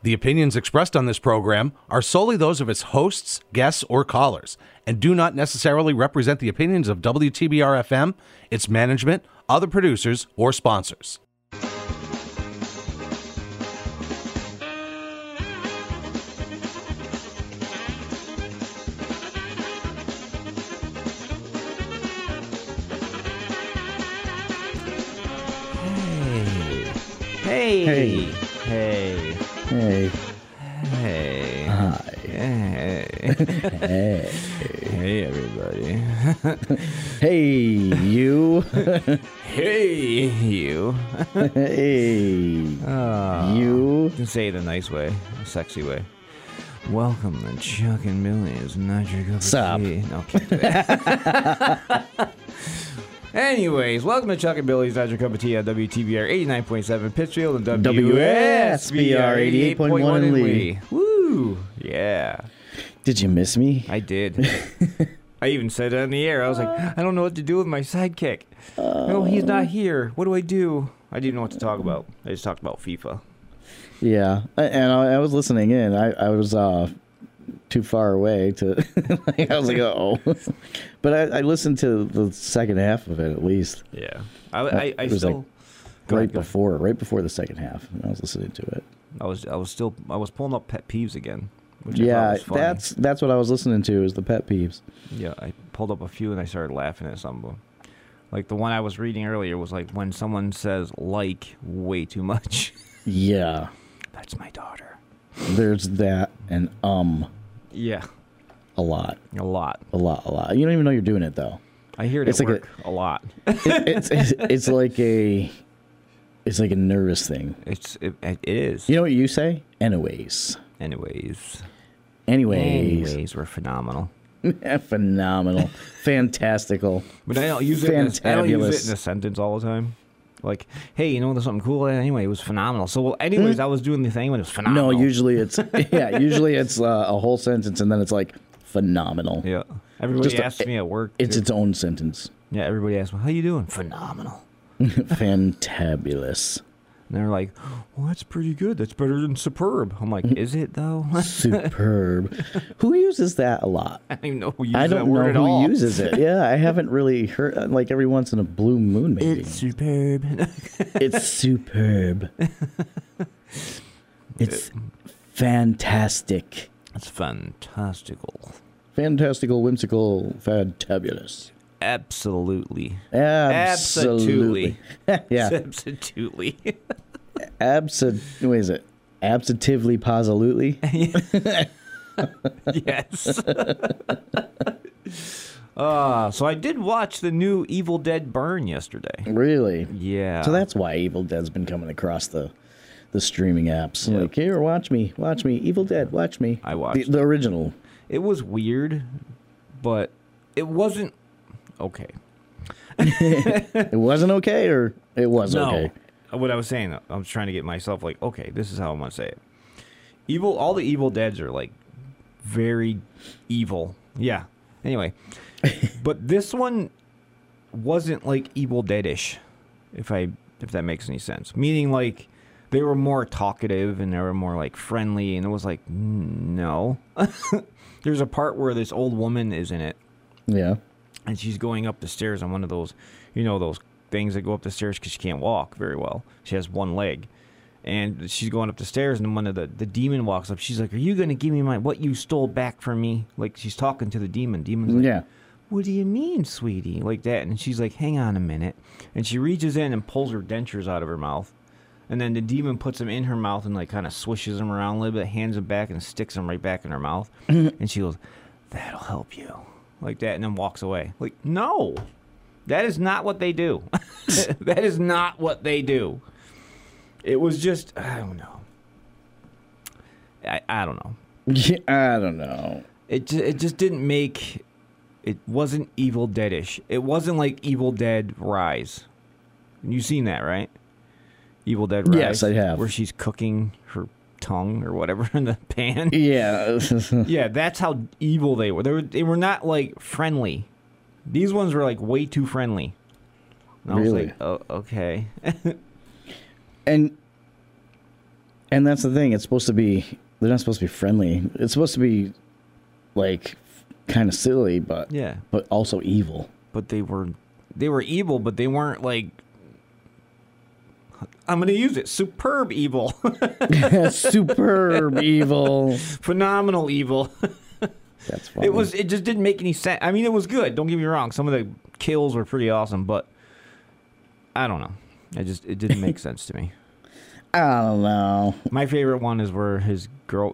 The opinions expressed on this program are solely those of its hosts, guests, or callers, and do not necessarily represent the opinions of WTBR-FM, its management, other producers, or sponsors. Hey. Hey. Hey. Hey. Hey. Hi. Hey. Hey. Hey, everybody. Hey, you. Hey, you. Hey. Oh, You. You can say it a nice way, a sexy way. Welcome to Chuck and Billy's Not Your Cup of Stop. Tea. No, can't do that. Anyways, welcome to Chuck and Billy's Not Your Cup of Tea on WTBR 89.7 Pittsfield and WSBR 88.1 in Lee. Woo! Yeah. Did you miss me? I did. I even said it on the air. I was like, I don't know what to do with my sidekick. No, he's not here. What do I do? I didn't know what to talk about. I just talked about FIFA. Yeah. And I was listening in. I was too far away to. I was like, oh. But I listened to the second half of it at least. Yeah. I It was still... Right before the second half. I was listening to it. I was pulling up pet peeves again. Which Yeah, I thought was funny. that's what I was listening to is the pet peeves. Yeah, I pulled up a few and I started laughing at some of them. Like the one I was reading earlier was like when someone says like way too much. Yeah. That's my daughter. There's that and Yeah, a lot. a lot. A lot. You don't even know you're doing it though. I hear it It's at like work a lot. It's like a nervous thing. It is. You know what you say? Anyways, Anyways, we're phenomenal. phenomenal, fantastical. But I don't use it. I don't use Fantabulous. it in a sentence all the time. Like, hey, you know, there's something cool. Anyway, it was phenomenal. So, well, anyways, I was doing the thing when it was phenomenal. No, usually it's a whole sentence and then it's like phenomenal. Yeah. Everybody Just asks me at work. It's too. its own sentence. Yeah, everybody asks me, how you doing? Phenomenal. Fantabulous. And they're like, well, that's pretty good. That's better than superb. I'm like, is it, though? Superb. Who uses that a lot? I don't even know who uses I that don't word know at who all. uses it. Yeah, I haven't really heard, like every once in a blue moon maybe. It's superb. It's superb. It's fantastic. That's fantastical. Fantastical, whimsical, fantabulous. Absolutely. Absolutely. Yeah. Absolutely. What is it? Absentively, positively. Yes. So I did watch the new Evil Dead Burn yesterday. Really? Yeah. So that's why Evil Dead's been coming across the streaming apps. Yep. Like, here, watch me. Evil Dead, watch me. I watched the original. It was weird, but it wasn't okay. It wasn't okay, or it was okay? What I was saying, I was trying to get myself like, okay, this is how I'm gonna say it. All the Evil Deads are like very evil. Yeah. Anyway, but this one wasn't like Evil Dead-ish, if that makes any sense. Meaning like they were more talkative and they were more like friendly, and it was like no. There's a part where this old woman is in it. Yeah. And she's going up the stairs on one of those, those things that go up the stairs because she can't walk very well. She has one leg. And she's going up the stairs, and one of the demon walks up. She's like, are you going to give me what you stole back from me? Like, she's talking to the demon. Demon's like, Yeah. what do you mean, sweetie? Like that. And she's like, hang on a minute. And she reaches in and pulls her dentures out of her mouth. And then the demon puts them in her mouth and, like, kind of swishes them around a little bit, hands them back, and sticks them right back in her mouth. And she goes, that'll help you. Like that, and then walks away. Like, no. That is not what they do. That is not what they do. It was just, I don't know. I don't know. Yeah, I don't know. It just didn't make... It wasn't Evil Dead-ish. It wasn't like Evil Dead Rise. You've seen that, right? Evil Dead Rise. Yes, I have. Where she's cooking her tongue or whatever in the pan. Yeah. Yeah, that's how evil they were. They were not like friendly. These ones were like way too friendly. And I was Really? like, oh, okay. And And that's the thing. It's supposed to be. They're not supposed to be friendly. It's supposed to be, like, kind of silly, but Yeah. but also evil. But they were evil, but they weren't like. I'm gonna use it. Superb evil. Superb evil. Phenomenal evil. That's funny. It just didn't make any sense. I mean, it was good. Don't get me wrong. Some of the kills were pretty awesome, but I don't know. It didn't make sense to me. I don't know. My favorite one is where his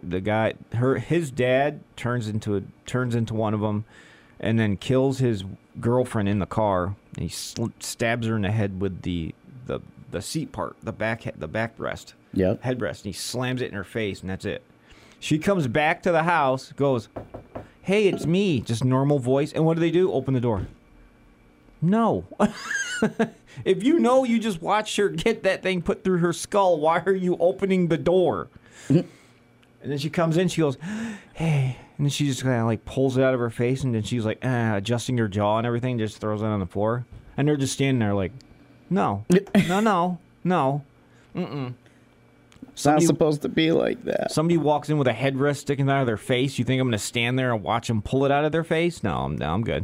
dad turns into one of them, and then kills his girlfriend in the car. And he stabs her in the head with the seat part, the back breast, Yep. headrest. And he slams it in her face, and that's it. She comes back to the house, goes, "Hey, it's me," just normal voice. And what do? Open the door. No. If you know you just watched her get that thing put through her skull, why are you opening the door? And then she comes in, she goes, "Hey," and then she just kind of like pulls it out of her face, and then she's like adjusting her jaw and everything, just throws it on the floor, and they're just standing there like, no, no, mm-mm. It's not supposed to be like that. Somebody walks in with a headrest sticking out of their face. You think I'm going to stand there and watch them pull it out of their face? No, I'm good.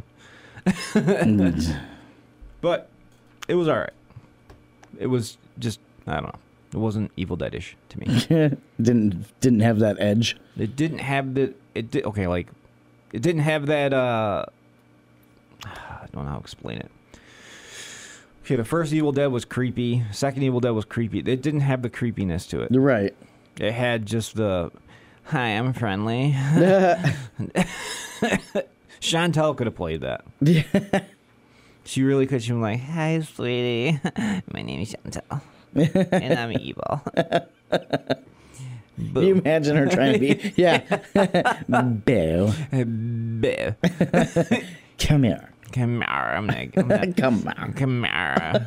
But it was all right. It was just, I don't know. It wasn't Evil Dead-ish to me. Didn't have that edge. It didn't have the... It didn't have that... I don't know how to explain it. Okay, the first Evil Dead was creepy. Second Evil Dead was creepy. It didn't have the creepiness to it. You're right. It had just the, "Hi, I'm friendly." Chantal could have played that. She really could. She was like, "Hi, sweetie. My name is Chantal. And I'm evil." You imagine her trying to be... Yeah. Boo. Boo. Come here. Come here. I'm gonna Come on. come here.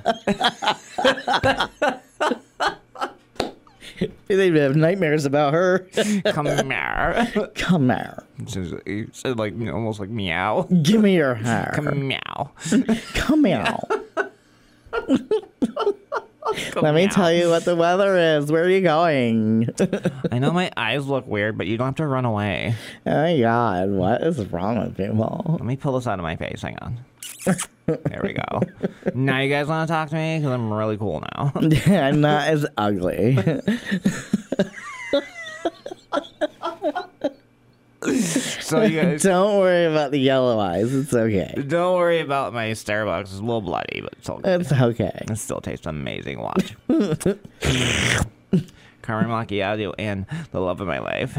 They'd have nightmares about her. Come here. Come here. He said like almost like meow. Give me your hair. Come meow. Come here. Let me tell you what the weather is. Where are you going? I know my eyes look weird, but you don't have to run away. Oh my God, what is wrong with people? Let me pull this out of my face. Hang on. There we go. Now you guys want to talk to me? Because I'm really cool now. I'm not as ugly. So you guys... Don't worry about the yellow eyes. It's okay. Don't worry about my Starbucks. It's a little bloody, but it's all good. It's okay. It still tastes amazing. Watch. Caramel macchiato and the love of my life.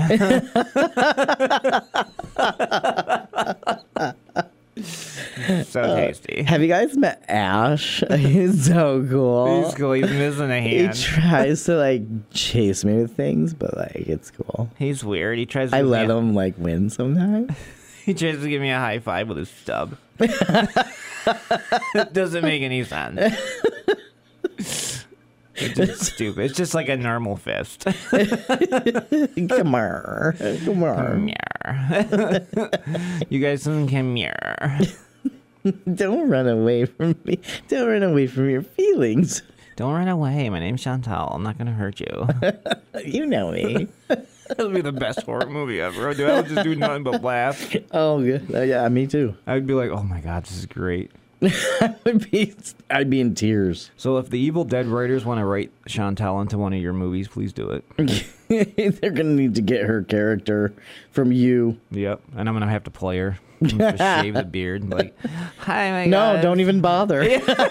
So tasty. Have you guys met Ash? He's so cool. He's cool. He's missing a He hand. tries to like chase me with things, but like it's cool. He's weird. He tries to I give me let a- him like win sometimes. He tries to give me a high five with his stub. It doesn't make any sense. It's just stupid. It's just like a normal fist. Come here. Come Come here. here. You guys come here. Don't run away from me. Don't run away from your feelings. Don't run away. My name's Chantal. I'm not going to hurt you. You know me. That would be the best horror movie ever. Dude, I would just do nothing but laugh. Oh, good. Yeah, me too. I would be like, oh my God, this is great. I'd be in tears. So if the Evil Dead writers want to write Chantal into one of your movies, please do it. They're gonna need to get her character from you. Yep. And I'm going to have to play her. I'm gonna have to shave the beard and be like, "Hi, my No, guys." don't even bother.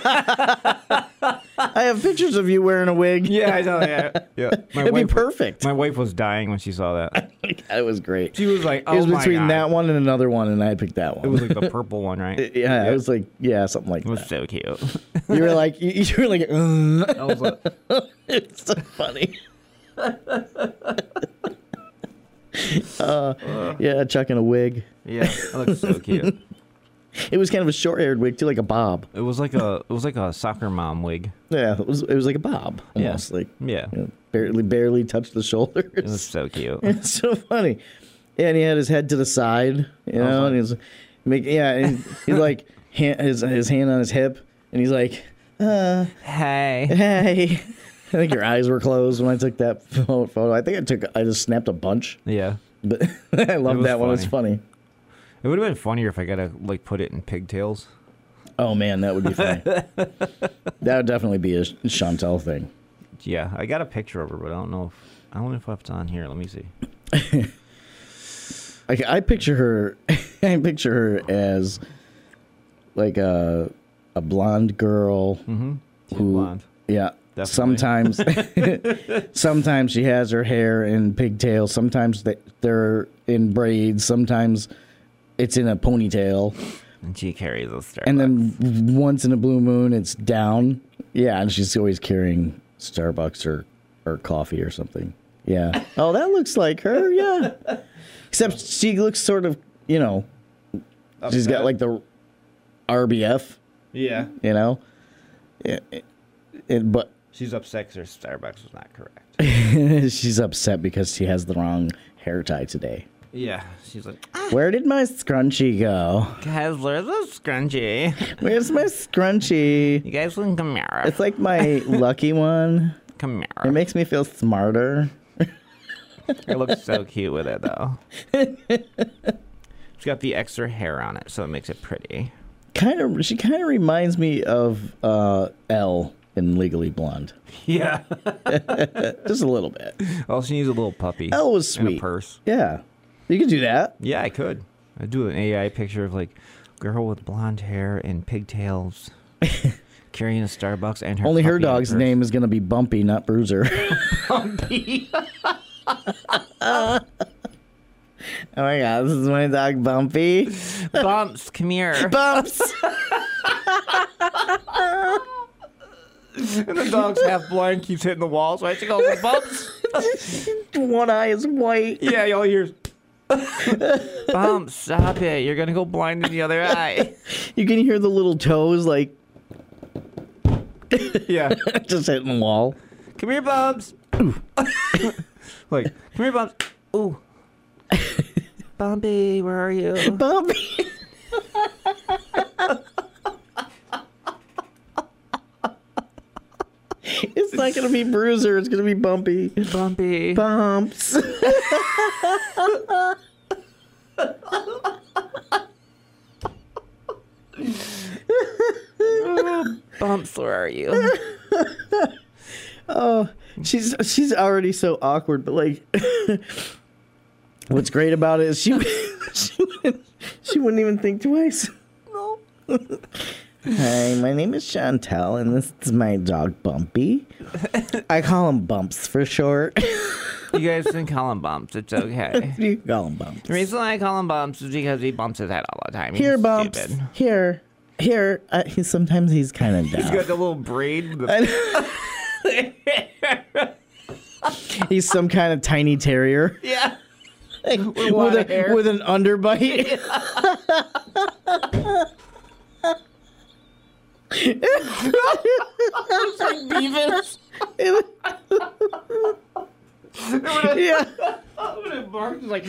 I have pictures of you wearing a wig. Yeah, I know. Yeah. Yeah. It'd be perfect. My wife was dying when she saw that. It was great. She was like, "Oh It was my between God." that one and another one, and I picked that one. It was like the purple one, right? Yeah, it was like, yeah, something like It was that. so cute. You were like, I was like, it's so funny. Yeah, chucking a wig. yeah, it looked so cute. It was kind of a short-haired wig too, like a bob. It was like a soccer mom wig. Yeah, it was like a bob almost. Yeah. Like Yeah, barely touched the shoulders. it was so cute. It's so funny. Yeah, and he had his head to the side, you know, and he's and he's like his hand on his hip, and he's like, Hey, hey, think your eyes were closed when I took that photo. I just snapped a bunch, Yeah. but I love was that one. It's funny. funny. It would have been funnier if I gotta like put it in pigtails. Oh man, that would be funny. That would definitely be a Chantel thing. Yeah, I got a picture of her, but I don't know if it's on here. Let me see. I picture her. I picture her as like a blonde girl. Mm-hmm. She's Who- blonde. Yeah. Definitely. Sometimes she has her hair in pigtails. Sometimes they're in braids. Sometimes it's in a ponytail. And she carries a Starbucks. And then once in a blue moon, it's down. Yeah, and she's always carrying Starbucks or coffee or something. Yeah. Oh, that looks like her. Yeah. Except she looks sort of, she's got like the RBF, yeah. But She's upset because her Starbucks was not correct. she's upset because she has the wrong hair tie today. Yeah, she's like, Where did my scrunchie go? guys, where's the scrunchie? Where's my scrunchie? You guys can come here. It's like my lucky one. Come It here. makes me feel smarter. It looks so cute with it, though. It's got the extra hair on it, so it makes it pretty. She kind of reminds me of Elle in Legally Blonde. Yeah. Just a little bit. Well, she needs a little puppy. Elle was And sweet. a purse. Yeah. You could do that. Yeah, I could. I'd do an AI picture of, like, girl with blonde hair and pigtails carrying a Starbucks and her Only her puppy in a dog's purse. name is going to be Bumpy, not Bruiser. Bumpy. Oh my god, this is my dog Bumpy. Bumps, come here. Bumps! And the dog's half blind, keeps hitting the walls, right? She goes, Bumps. One eye is white. Yeah, y'all hear. Bumps, stop it. You're going to go blind in the other eye. You can hear the little toes like Yeah. just hitting the wall. Come here, Bumps. Like, come here, Bumps. Ooh. Bumpy, where are you? Bumpy! It's not going to be Bruiser, it's going to be Bumpy. Bumpy. Bumps. Bumps, where are you? Oh, she's already so awkward, but like, what's great about it is she wouldn't even think twice. No. Hi, my name is Chantel, and this is my dog Bumpy. I call him Bumps for short. You guys can call him Bumps. It's okay. You call him Bumps. The reason I call him Bumps is because he bumps his head all the time. He's Here, Bumps. stupid. Here. Sometimes he's kind of He's down. got the little braid. He's some kind of tiny terrier Yeah. with, a lot of hair. with an underbite. It's like Beavis. Yeah, When it barks, it's like,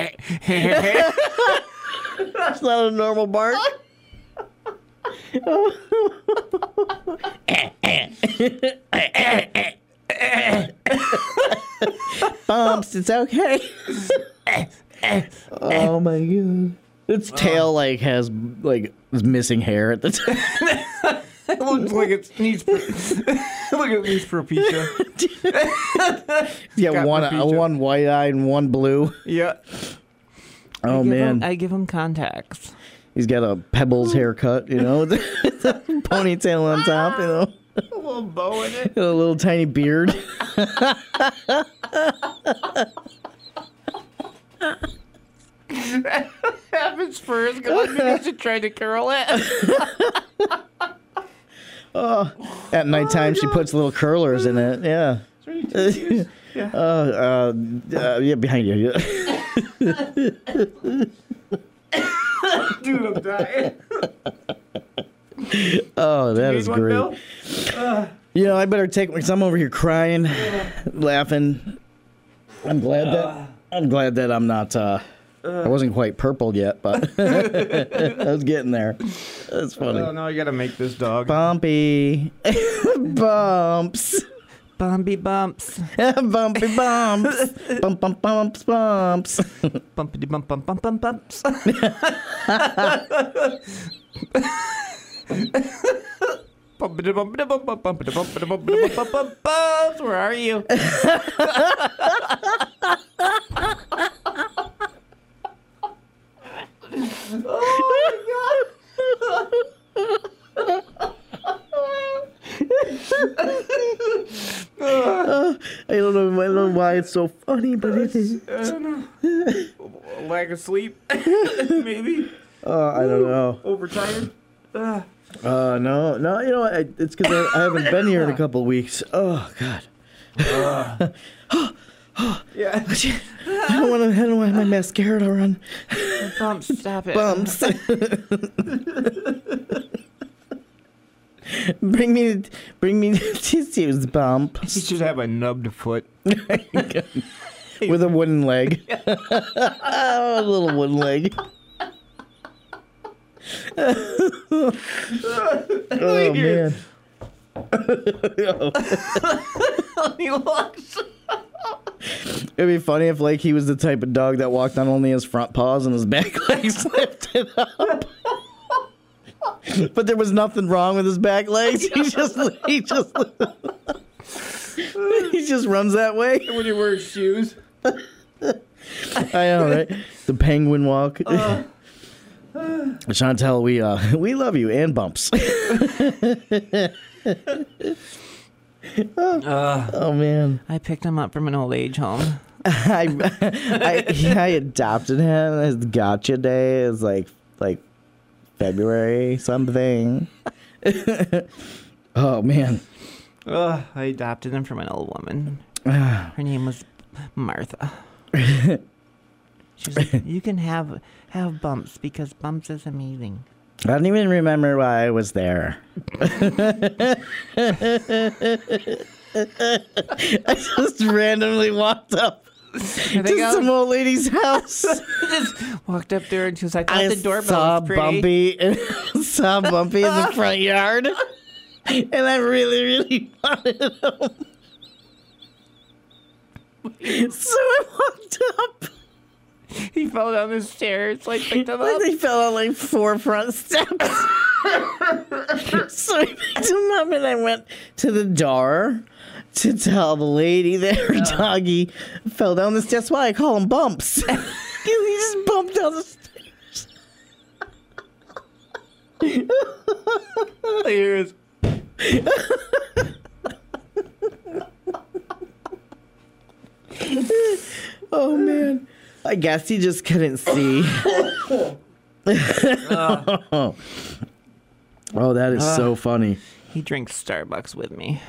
it's not a normal bark. Bumps, it's okay. Oh my god. Its tail is missing hair at the top. it looks like it needs. Look, it needs Propecia. Yeah, got Propecia. one white eye and one blue. Yeah. Oh man, I give him contacts. he's got a Pebbles haircut, with a ponytail on top, A little bow in it. a little tiny beard. Half his fur is gone because he tried to curl it. At nighttime, she puts little curlers in it. Yeah. Yeah. Yeah, behind you. Dude, I'm dying. Oh, that is Need one, great. Bill? I better take because I'm over here crying, laughing. I'm glad that I'm not. I wasn't quite purple yet, but I was getting there. That's funny. Oh, no, I gotta make this dog. Bumpy, bumps. Bumpy bumps. Bumpy bumps. Bump, bump, bumps, bumps. Bumpity bump, bump, bump, bump, bumps. Bumpity bumpity bump, bump, bumpity bumpity bumpity bump, bump, bump, bumps. Where are you? I don't know why it's so funny, but it is. I don't know. Lack of sleep, maybe. I don't know. Overtired. No. You know what? It's because I haven't been here in a couple weeks. Oh God. Yeah. I don't want to have my mascara to run. Bumps, stop it. Bumps. Bring me tissues, bump. You should have a nubbed foot. With a wooden leg. A little wooden leg. Oh man. He walks. It'd be funny if like he was the type of dog that walked on only his front paws and his back legs lifted up. But there was nothing wrong with his back legs. He just runs that way. When he wears shoes. I know, right? The penguin walk. Chantel, we love you and bumps. Oh man, I picked him up from an old age home. I adopted him. His gotcha day is like February something. Oh man. I adopted him from an old woman. Her name was Martha. She was like, you can have bumps because bumps is amazing. I don't even remember why I was there. I just randomly walked up to some old lady's house. Just walked up there and she was like, I the doorbell is pretty. saw Bumpy in the front yard, and I really, really wanted him. So I walked up. He fell down the stairs, like picked him up. Like they fell on like 4 front steps. So I picked him up and I went to the door to tell the lady that her doggy fell down the stairs. That's why I call him Bumps. He just bumped down the stairs. Here is. Oh man. I guess he just couldn't see. Oh, that is so funny. He drinks Starbucks with me.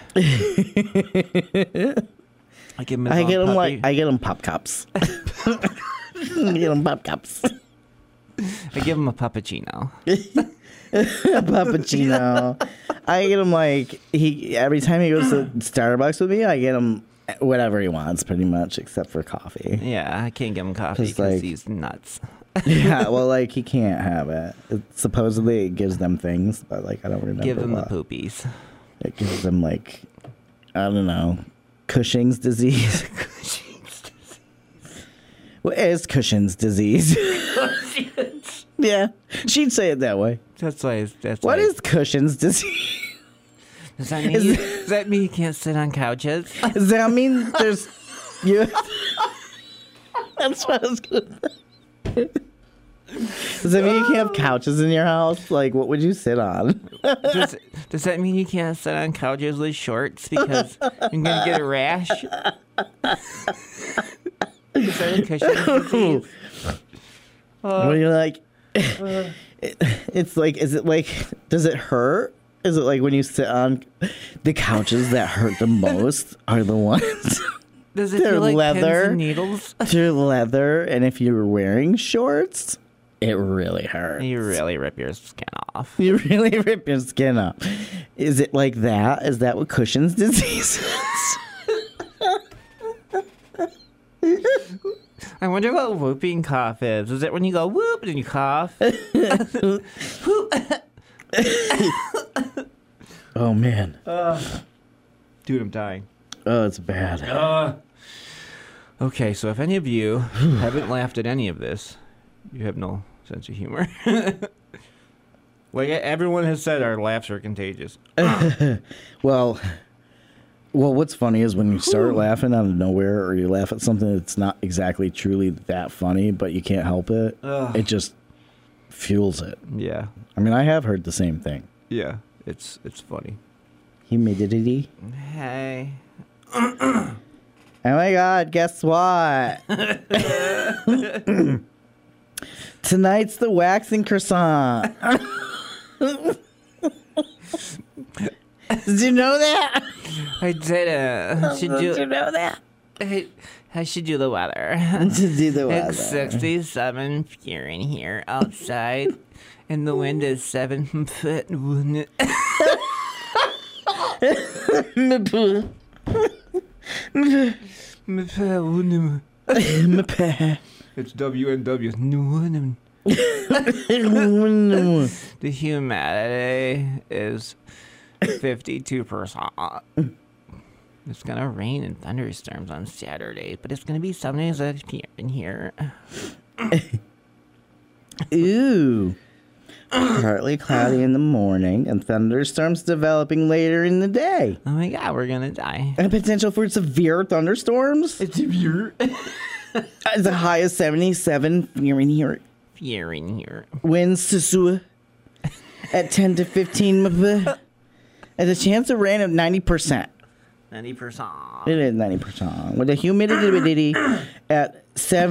I get him pop cups. I get him pop cups. I give him a puppuccino. A puppuccino. I get him every time he goes to Starbucks with me, I get him whatever he wants, pretty much, except for coffee. Yeah, I can't give him coffee because he's nuts. Yeah, well, he can't have it. Supposedly, it gives them things, but I don't remember. Give him the poopies. It gives them I don't know, Cushing's disease. Cushing's disease. What is Cushing's disease? Yeah, she'd say it that way. What is Cushing's disease? Does that mean you can't sit on couches? Does that mean there's you? That's what I was gonna say. Does that mean you can't have couches in your house? What would you sit on? Does that mean you can't sit on couches with shorts because you're gonna get a rash? Is that a Cushing's disease? What are you like? It's is it does it hurt? Is it when you sit on the couches that hurt the most are the ones? Does it feel like leather, pins and needles? They're leather, and if you're wearing shorts, it really hurts. You really rip your skin off. You really rip your skin off. Is it like that? Is that what Cushing's disease is? I wonder what whooping cough is. Is it when you go whoop and you cough? Oh man. Dude, I'm dying. Oh, it's bad. Okay, so if any of you haven't laughed at any of this, you have no sense of humor. Like everyone has said, our laughs are contagious. Well, what's funny is when you start laughing out of nowhere, or you laugh at something that's not exactly truly that funny, but you can't help it. It just fuels it. Yeah, I mean, I have heard the same thing. yeah, it's funny. Humidity. Hey. Oh my God! Guess what? Tonight's the waxing croissant. Did you know that? I didn't. Did you know that? I should do the weather. To do the weather. It's 67 here outside, and the wind is 7 foot. It's WNW. The humidity is 52%. It's gonna rain and thunderstorms on Saturday, but it's gonna be 70s up here in here. Ooh. Partly cloudy in the morning and thunderstorms developing later in the day. Oh my God, we're gonna die. And potential for severe thunderstorms. It's severe. As high as 77 here in here. Here in here. Winds to sewer at 10 to 15. And the chance of rain of 90%. 90%. It is 90%. With a humidity at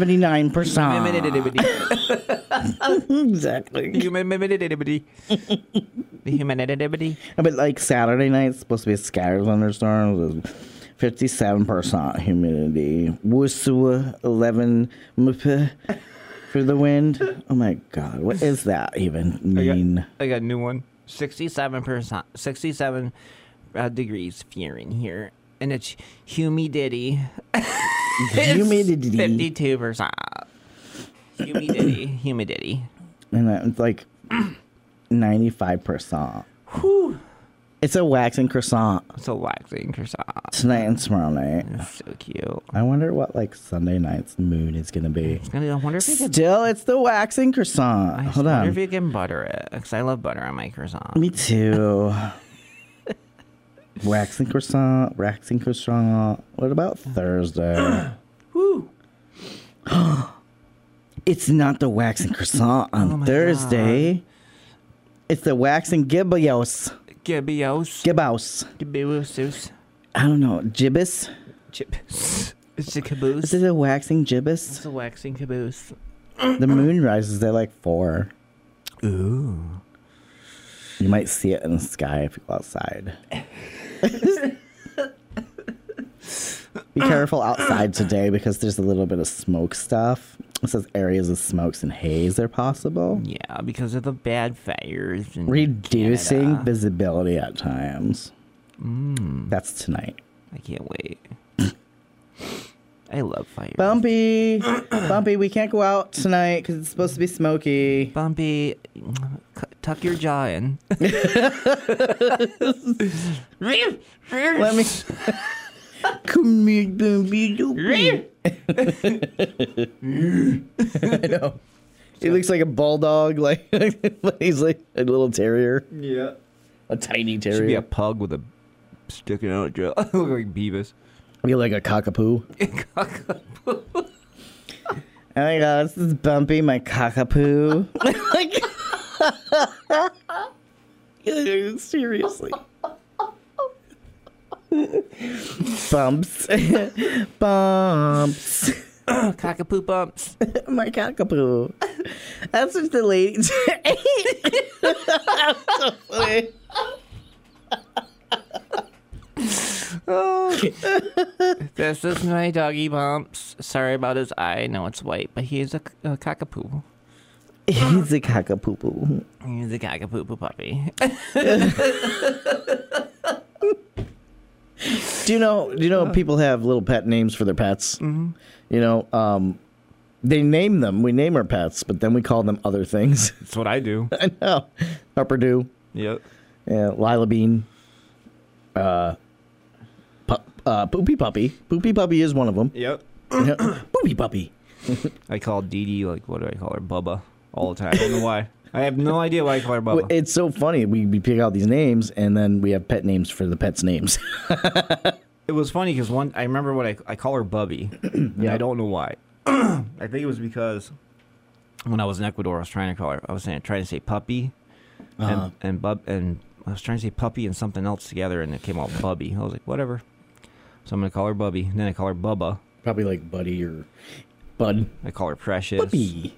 79%. Exactly. Humidity. The humidity. But like Saturday night, it's supposed to be a scattered thunderstorm. 57% humidity. Worcester 11 for the wind. Oh my God, what is that even mean? I got a new one. 67%. 67 degrees here in here, and it's humidity. Humidity. 52%. Humidity. And it's like 95%. Whew. It's a waxing croissant It's a waxing croissant. tonight and tomorrow night. It's so cute. I wonder what like Sunday night's mood is gonna be. I wonder if you can. Still, it's the waxing croissant. Hold wonder on. if you can butter it, because I love butter on my croissant. Me too. Waxing croissant. What about Thursday? Woo! It's not the waxing croissant Oh on my Thursday. It's the waxing gibbos. Gibbos. Gibbos. I don't know. Gibbous? Chips. It's a caboose. Is it a waxing gibbous? It's a waxing caboose. The moon rises at like 4. Ooh. You might see it in the sky if you go outside. Be careful outside today because there's a little bit of smoke stuff. It says areas of smokes and haze are possible. Yeah, because of the bad fires. In Reducing Canada. visibility at times. That's tonight. I can't wait. I love fire. Bumpy, we can't go out tonight because it's supposed to be smoky. Bumpy, tuck your jaw in. Let me. Come here, Bumpy. I know. He looks like a bulldog, like he's like a little terrier, Yeah. a tiny Should be terrier. a pug with a sticking out jaw. Look like Beavis. Be like a cockapoo. Oh my God, this is Bumpy, my cockapoo. Seriously. Bumps. Bumps. Cockapoo bumps. My cockapoo. That's what the lady. That's so funny. This is my doggy bumps. Sorry about his eye. I know it's white, but he is a cockapoo. He's a cockapoo. He's a cockapoo puppy. Do you know people have little pet names for their pets? Mm-hmm. You know, they name them. We name our pets, but then we call them other things. That's what I do. I know. Harper Dew. Yep. Yeah, Lila Bean. Poopy Puppy. Poopy Puppy is one of them. Yep. Poopy Puppy. I call Dee Dee, like, what do I call her? Bubba. All the time. I don't know why. I have no idea why I call her Bubba. It's so funny. We pick out these names, and then we have pet names for the pets' names. It was funny because I remember what I call her Bubby. Yeah, I don't know why. I think it was because when I was in Ecuador, I was trying to say puppy, and bub, and I was trying to say puppy and something else together, and it came out Bubby. I was like, whatever. So I'm gonna call her Bubby. And then I call her Bubba. Probably like Buddy or Bud. I call her Precious. Puppy.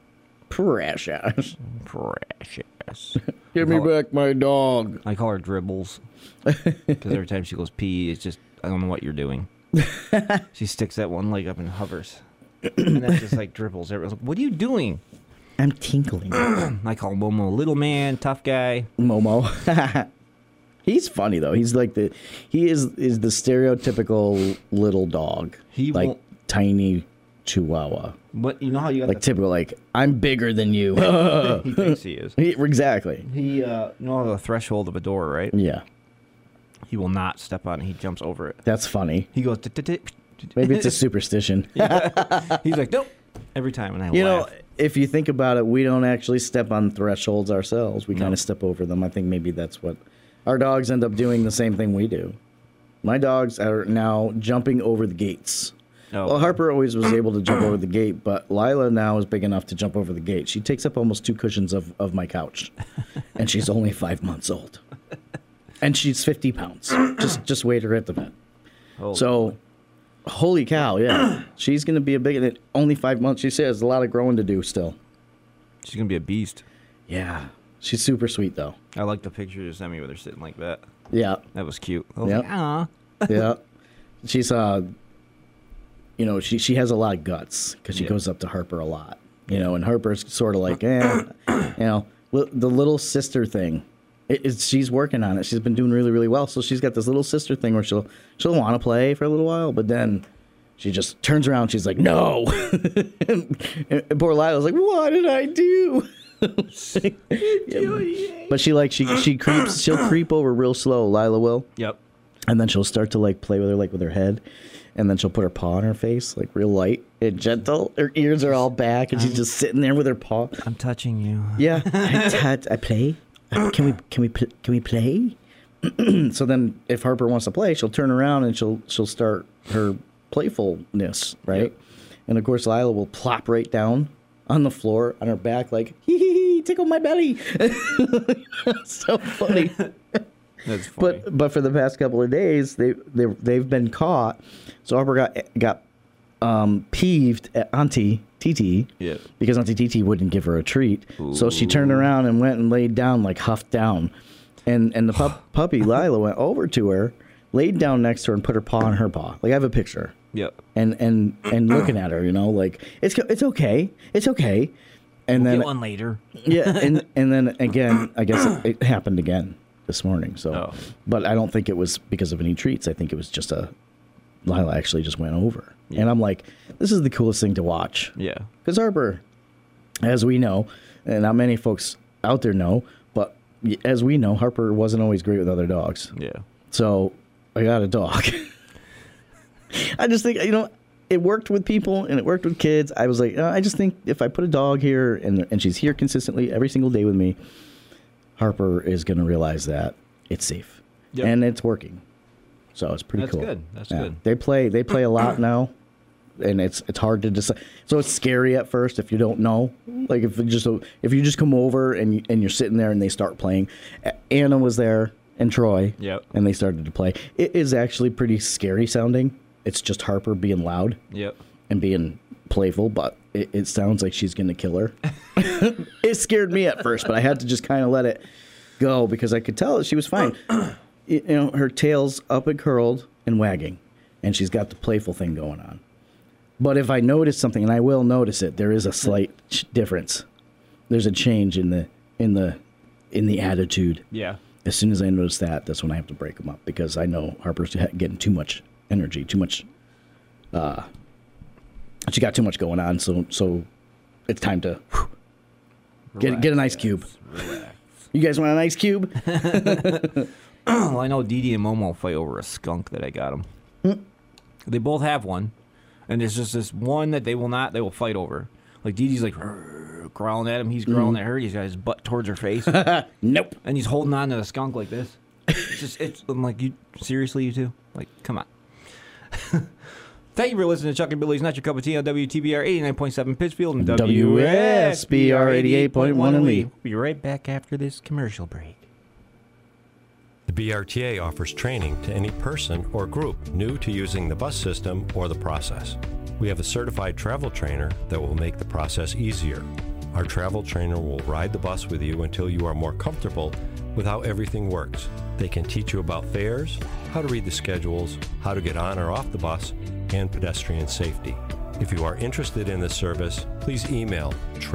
Precious. Precious. Give me back my dog. I call her Dribbles because every time she goes pee, it's just I don't know what you're doing. She sticks that one leg up and hovers, and that's just like Dribbles. Everyone's like, "What are you doing?" I'm tinkling. I call Momo little man, tough guy. Momo. He's funny though. He's like he is the stereotypical little dog. He like won't- tiny Chihuahua. But you know how you got Like typical, like I'm bigger than you. he thinks he is. Exactly. He you know the threshold of a door, right? Yeah, He will not step on it. He jumps over it. that's funny. He goes. Maybe it's a superstition. He's like, nope. Every time, and I You laugh. know, if you think about it, we don't actually step on thresholds ourselves. We No. kind of step over them. I think maybe that's what our dogs end up doing. The same thing we do. My dogs are now jumping over the gates. Oh. Well, Harper always was able to jump over the gate, but Lila now is big enough to jump over the gate. She takes up almost 2 cushions of my couch, and she's only 5 months old, and she's 50 pounds. Just wait her at the vet. Holy So, holy cow, yeah, she's gonna be a big. Only 5 months. She says a lot of growing to do still. she's gonna be a beast. Yeah, she's super sweet though. I like the picture you sent me with her sitting like that. Yeah, That was cute. I was Yep. like, aw. yeah. She's you know, she has a lot of guts because she Yeah. goes up to Harper a lot. You know, and Harper's sort of like, you know, the little sister thing. She's working on it. She's been doing really, really well. So she's got this little sister thing where she'll want to play for a little while, but then she just turns around. She's like, no. and poor Lila's like, what did I do? But she creeps. She'll creep over real slow. Lila will. Yep. And then she'll start to like play with her, like with her head, and then she'll put her paw on her face, like real light and gentle. Her ears are all back, and she's just sitting there with her paw. I'm touching you. Yeah, I play. Can we play? So then, if Harper wants to play, she'll turn around and she'll start her playfulness, right? Yep. And of course, Lila will plop right down on the floor on her back, like hee hee hee, tickle my belly. So funny. That's funny. But for the past couple of days, they've been caught. So Harper got peeved at Auntie TT Yeah. because Auntie TT wouldn't give her a treat. So she turned around and went and laid down, like huffed down, and the puppy Lila went over to her, laid down next to her, and put her paw on her paw. Like I have a picture. Yep. And looking at her, you know, like it's okay, and then Get one later. yeah, and then again, I guess it happened again this morning. So, Oh. but I don't think it was because of any treats. I think it was just Lila actually just went over, and I'm like, this is the coolest thing to watch. Yeah. Because Harper, as we know, and not many folks out there know, but as we know, Harper wasn't always great with other dogs. Yeah. So I got a dog. I just think, you know, it worked with people and it worked with kids. I was like, I just think if I put a dog here and she's here consistently every single day with me, Harper is going to realize that it's safe. Yep. And it's working. So it's pretty That's cool. good. That's Yeah. good. They play a lot now. And it's hard to decide. So it's scary at first if you don't know. Like if you just come over and you're sitting there and they start playing. Anna was there and Troy. Yep. And they started to play. It is actually pretty scary sounding. It's just Harper being loud Yep. and being playful, but it sounds like she's going to kill her. It scared me at first, but I had to just kind of let it go because I could tell that she was fine. You know, her tail's up and curled and wagging, and she's got the playful thing going on. But if I notice something, and I will notice it, there is a slight difference. There's a change in the attitude. Yeah. As soon as I notice that, that's when I have to break them up because I know Harper's getting too much energy, too much. She got too much going on, so it's time to get an ice cube. Relax. You guys want an ice cube? Well, I know Dee Dee and Momo fight over a skunk that I got them. They both have one, and there's just this one that they will fight over. Like Dee Dee's like growling at him, he's growling at her. He's got his butt towards her face. Nope. And he's holding on to the skunk like this. I'm like, you seriously, you two? Like, come on. Thank you for listening to Chuck and Billy's Not Your Cup of Tea on WTBR 89.7 Pittsfield and WSBR 88.1 in Lee. We'll be right back after this commercial break. The BRTA offers training to any person or group new to using the bus system or the process. We have a certified travel trainer that will make the process easier. Our travel trainer will ride the bus with you until you are more comfortable with how everything works. They can teach you about fares, how to read the schedules, how to get on or off the bus, and pedestrian safety. If you are interested in this service, please email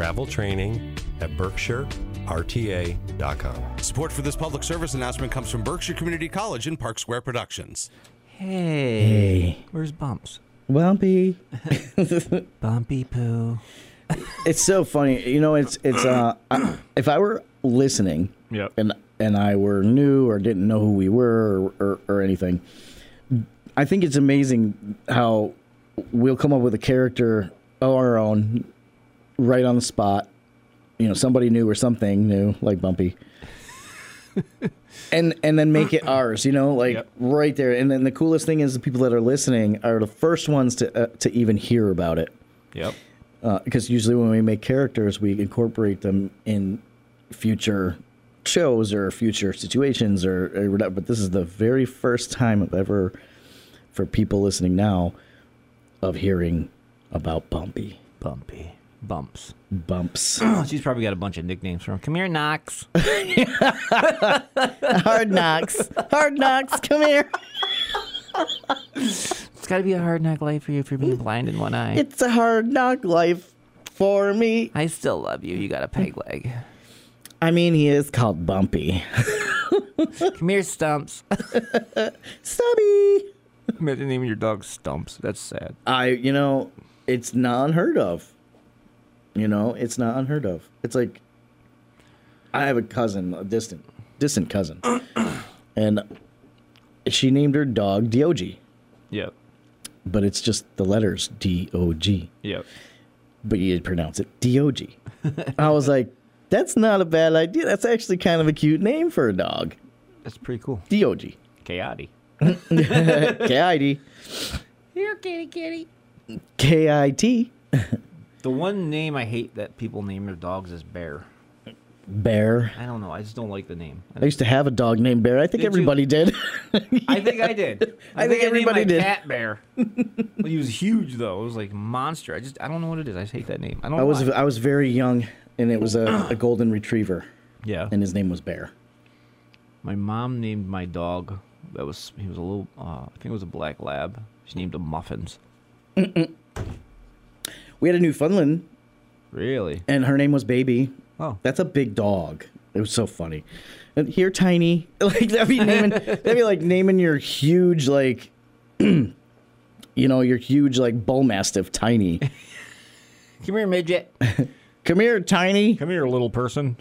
traveltraining@berkshirerta.com. Support for this public service announcement comes from Berkshire Community College and Park Square Productions. Hey. Where's Bumps? Bumpy. Bumpy poo. It's so funny. You know, it's if I were listening Yep. and I were new or didn't know who we were or anything, I think it's amazing how we'll come up with a character of our own right on the spot. You know, somebody new or something new, like Bumpy. and then make it ours, you know, like right there. And then the coolest thing is the people that are listening are the first ones to even hear about it. Yep. Because usually when we make characters, we incorporate them in future shows or future situations or whatever. But this is the very first time I've ever, for people listening now, of hearing about Bumpy. Bumpy. Bumps. Bumps. She's probably got a bunch of nicknames for him. Come here, Knox. Hard Knocks. Hard Knocks, come here. It's got to be a hard knock life for you if you're being blind in one eye. It's a hard knock life for me. I still love you. You got a peg leg. I mean, he is called Bumpy. Come here, Stumps. Stubby. Imagine naming your dog Stumps. That's sad. It's not unheard of. It's not unheard of. It's like, I have a cousin, a distant cousin, and she named her dog Dog. Yep. But it's just the letters Dog. Yep. But you pronounce it Dog. I was like, that's not a bad idea. That's actually kind of a cute name for a dog. That's pretty cool. Dog. K-I-D. K-I-D. Here, kitty. K-I-T. The one name I hate that people name their dogs is Bear. Bear. I don't know. I just don't like the name. I used to have a dog named Bear. I think everybody did. I think I did. I think everybody named my did. Cat Bear. He was huge though. It was like monster. I don't know what it is. I just hate that name. I don't know why. I was very young, and it was a golden retriever, Yeah. and his name was Bear. My mom named my dog. He was a little. I think it was a black lab. She named him Muffins. We had a Newfoundland, Really? and her name was Baby. Oh. That's a big dog. It was so funny. And here, Tiny. Like that'd be like naming your huge your huge bull mastiff Tiny. Come here, midget. Come here, Tiny. Come here, little person.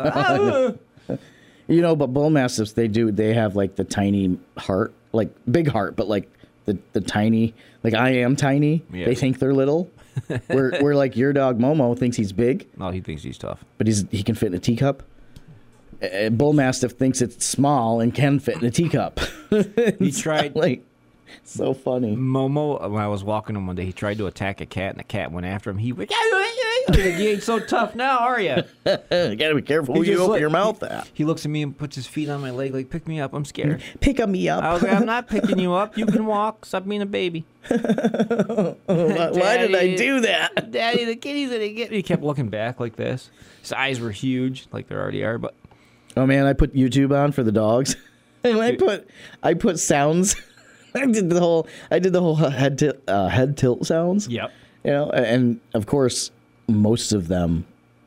But bull mastiffs they have like the tiny heart, like big heart, but like the tiny, like I am tiny. Yeah. They think they're little. We're like your dog Momo thinks he's big, No, he thinks he's tough. but he can fit in a teacup. A bull mastiff thinks it's small and can fit in a teacup. He tried. Like so funny. Momo, when I was walking him one day, he tried to attack a cat, and the cat went after him. He went, I was like, you ain't so tough now, are you? You gotta be careful who He you just open look- your mouth at. He looks at me and puts his feet on my leg, like, pick me up. I'm scared. Pick me up. I was like, I'm not picking you up. You can walk. Stop being a baby. Why did I do that? Daddy, the kitty's gonna get me. He kept looking back like this. His eyes were huge, like they already are, but Oh man, I put YouTube on for the dogs, and I put sounds. I did the whole head tilt sounds. yep. And of course, most of them,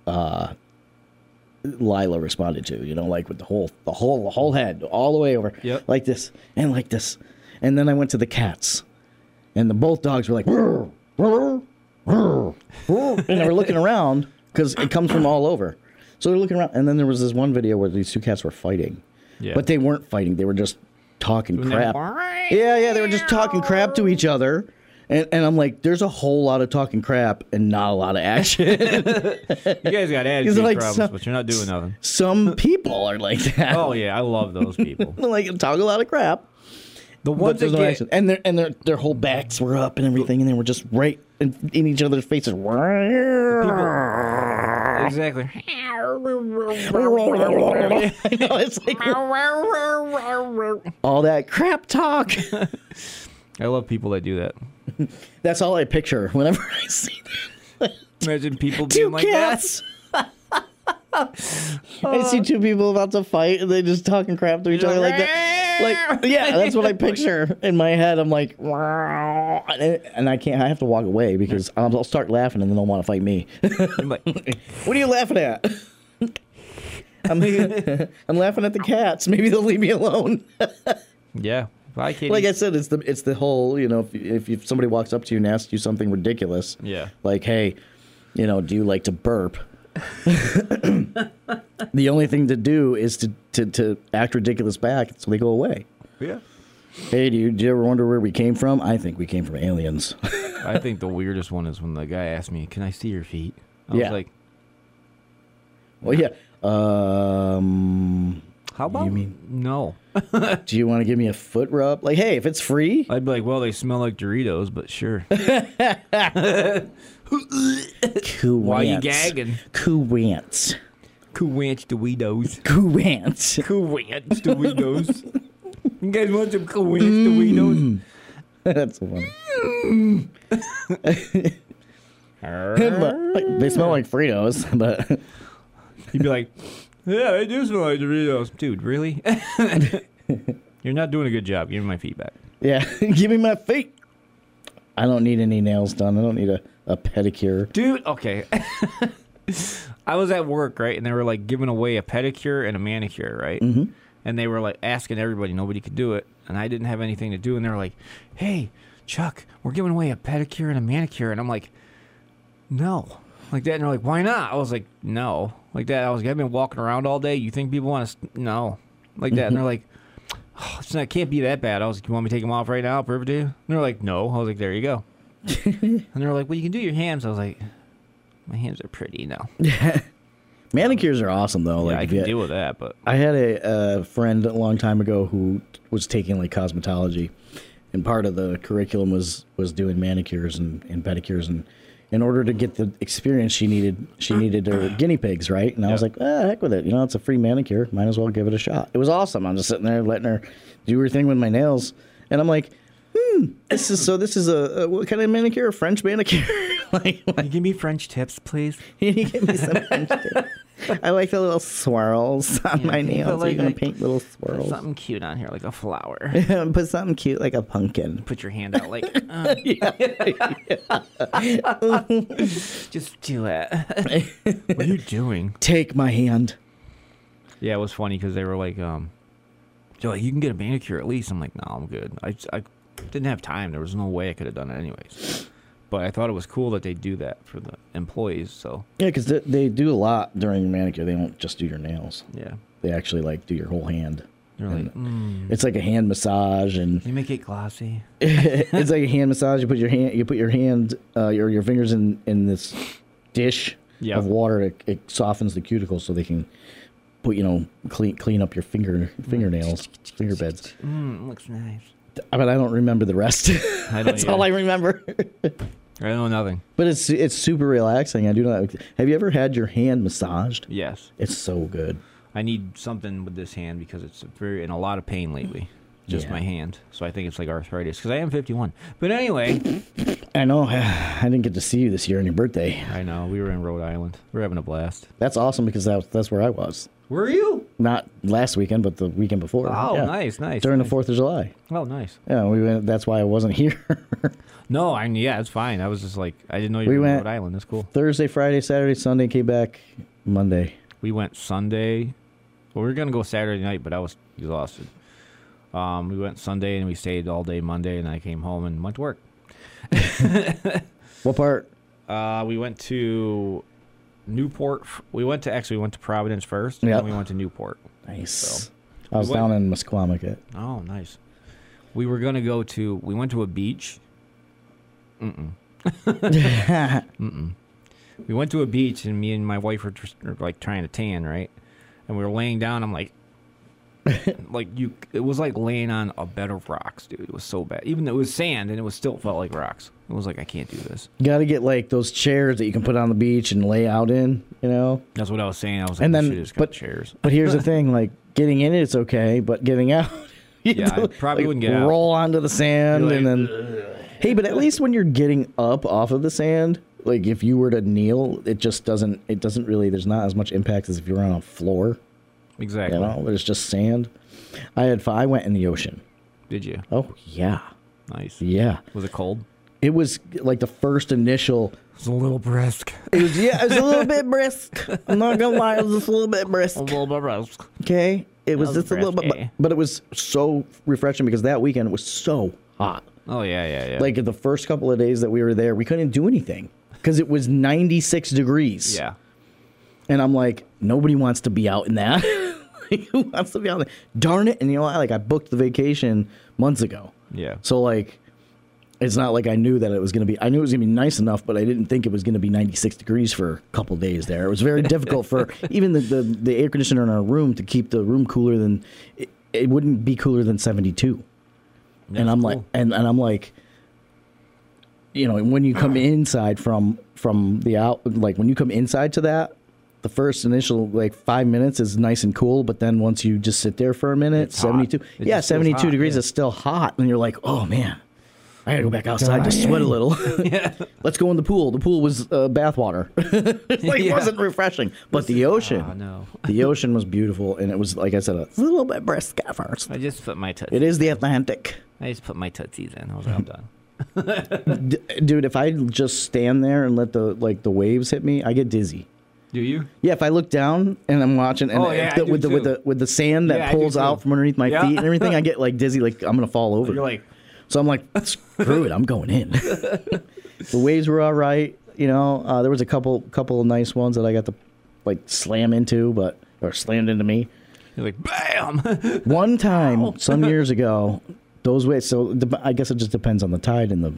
Lila responded to. Like with the whole head all the way over, Yep. like this, and then I went to the cats, and both dogs were like, "Rrr, rrr, rrr, rrr," and they were looking around because it comes from all over. So they're looking around, and then there was this one video where these two cats were fighting, Yeah. But they weren't fighting. They were just talking Doing crap. that- Yeah, they were just talking crap to each other. And I'm like, there's a whole lot of talking crap and not a lot of action. You guys got attitude like problems, some- but you're not doing nothing. Some people are like that. Oh yeah, I love those people. They like talk a lot of crap. The But ones that there's no get action. And their whole backs were up and everything, and they were just right in each other's faces. exactly. I know, it's like all that crap talk. I love people that do that. That's all I picture whenever I see Imagine people being two like cats. I see two people about to fight and they just talking crap to each other like that. Like, yeah, that's what I picture in my head. I'm like, wow. And I can't. I have to walk away because I'll start laughing and then they'll want to fight me. that. I'm like, What are you laughing at? I'm laughing at the cats. Maybe they'll leave me alone. yeah. Bye, Katie. Like I said, it's the whole, if somebody walks up to you and asks you something ridiculous, Yeah. like, hey, do you like to burp? The only thing to do is to act ridiculous back so they go away. Yeah. Hey, do you ever wonder where we came from? I think we came from aliens. I think the weirdest one is when the guy asked me, "Can I see your feet?" I Yeah. was like, Well, yeah. "How about You mean- no?" Do you want to give me a foot rub? Like, hey, if it's free, I'd be like, "Well, they smell like Doritos, but sure." Why you gagging? Coolants. Cool-ranch Doritos. Coolants. Cool-ranch Doritos. You guys want some Cool-ranch Doritos? That's so funny. They smell like Fritos, but You'd be like, "Yeah, they do smell like Doritos." Dude, really? You're not doing a good job. Give me my feedback. yeah, give me my feet. I don't need any nails done. I don't need a pedicure. Dude, okay. I was at work, right? And they were like giving away a pedicure and a manicure, right? Mm-hmm. And they were like asking everybody, nobody could do it. And I didn't have anything to do. And they were like, "Hey, Chuck, we're giving away a pedicure and a manicure." And I'm like, "No." Like that. And they're like, "Why not?" I was like, "No." Like that. I was like, "I've been walking around all day. You think people want to? No." Like that. And they're like, "Oh, it can't be that bad." I was like, "You want me to take them off right now, prove it to you?" And they're like, "No." I was like, "There you go." And they're like, "Well, you can do your hands." I was like, "My hands are pretty now." Manicures are awesome though. Yeah, Like I if can you- deal with that, but I had a friend a long time ago who was taking like cosmetology, and part of the curriculum was doing manicures and pedicures, and in order to get the experience she needed her guinea pigs, right? And I was Yep. like, heck with it, it's a free manicure, might as well give it a shot. It was awesome. I'm just sitting there letting her do her thing with my nails, and I'm like, this is a what kind of manicure? A French manicure? like, you give me French tips, please. can you give me some French tip? I like the little swirls on my nails. like- You're gonna like- paint little swirls. Something cute on here, like a flower. Put something cute like a pumpkin. Put your hand out, like, just do it. What are you doing? Take my hand. Yeah, it was funny because they were like, they're like, "You can get a manicure at least." I'm like, "No, I'm good." I didn't have time. There was no way I could have done it anyways. But I thought it was cool that they do that for the employees. So Yeah, because they do a lot during manicure. They don't just do your nails. yeah, They actually like do your whole hand. they're like, It's like a hand massage, and "They make it glossy." it's like a hand massage. You put your hand, your fingers in this dish Yeah. of water. It softens the cuticles so they can put clean up your fingernails, finger beds. Looks nice. But I don't remember the rest. don't That's all I either. remember. I know nothing. But it's super relaxing. I do not. Have you ever had your hand massaged? Yes, It's so good. I need something with this hand because it's very in a lot of pain lately. Just Yeah. my hand, so I think it's like arthritis. Because I am 51. But anyway, I know. I didn't get to see you this year on your birthday. I know we were in Rhode Island. We're having a blast. That's awesome because that's where I was. Were you? Not last weekend, but the weekend before. Oh, Yeah. nice. During nice. the 4th of July. Oh, nice. Yeah, we went. That's why I wasn't here. No, yeah, it's fine. I was just like, I didn't know you We were in went- Rhode Island. That's cool. Thursday, Friday, Saturday, Sunday. Came back Monday. We went Sunday. Well, we were gonna go Saturday night, but I was exhausted. We went Sunday and we stayed all day Monday, and I came home and went to work. What part? We went to Newport. We went to Providence first, and Yeah. then we went to Newport. Nice. I was What? down in Musquamacut. Oh, nice. We were gonna go to. We went to a beach. We went to a beach, and me and my wife were just like trying to tan, right? And we were laying down. I'm like, it was like laying on a bed of rocks, dude. It was so bad. Even though it was sand, and it was still felt like rocks. It was like, I can't do this. You got to get like those chairs that you can put on the beach and lay out in, you know? That's what I was saying. I was like, And we then, should just got chairs. But here's the thing, like getting in it's okay, but getting out, you Yeah, I probably wouldn't get out. roll onto the sand You're and like, then. Hey, but at least when you're getting up off of the sand, like if you were to kneel, it just doesn't. It doesn't really. There's not as much impact as if you're on a floor. Exactly. You know, there's just sand. I went in the ocean. Did you? Oh yeah, Nice. yeah. Was it cold? It was like the first initial. It was a little brisk. It was it was a little bit brisk. I'm not gonna lie, it was just a little bit brisk. little bit brisk. Okay, it was was just a little bit, frisky. but it was so refreshing because that weekend it was so hot. Oh yeah. Like the first couple of days that we were there, we couldn't do anything because it was 96 degrees. yeah. And I'm like, nobody wants to be out in that. Like, who wants to be out there? Darn it! And you know, I booked the vacation months ago. Yeah. So like, it's not like I knew that it was going to be. I knew it was going to be nice enough, but I didn't think it was going to be 96 degrees for a couple days there. It was very difficult for even the air conditioner in our room to keep the room cooler than it wouldn't be cooler than 72. And I'm like, and I'm like, you know, when you come inside from the out, like when you come inside to that, the first initial like 5 minutes is nice and cool, but then once you just sit there for a minute, It's hot. 72, It yeah, just feels 72 hot, degrees yeah. is still hot, and you're like, oh man, I gotta go back outside to sweat a little. Let's go in the pool. The pool was bathwater. It Yeah. wasn't refreshing, but the ocean, Oh no. the ocean was beautiful, and it was like I said, a little bit brisk at first. I just put my tootsies. It is the Atlantic. I just put my tootsies in. I was like, I'm done. Dude, if I just stand there and let the waves hit me, I get dizzy. Do you? Yeah, if I look down and I'm watching, and Oh, yeah, I do with the sand that Yeah, I do pulls too. out from underneath my Yeah. feet and everything, I get like dizzy, like I'm gonna fall over. You're like, So I'm like, screw it, I'm going in. The waves were all right, you know. There was a couple of nice ones that I got to like slammed into me. you're like, bam. One time, some years ago, those waves. So I guess it just depends on the tide and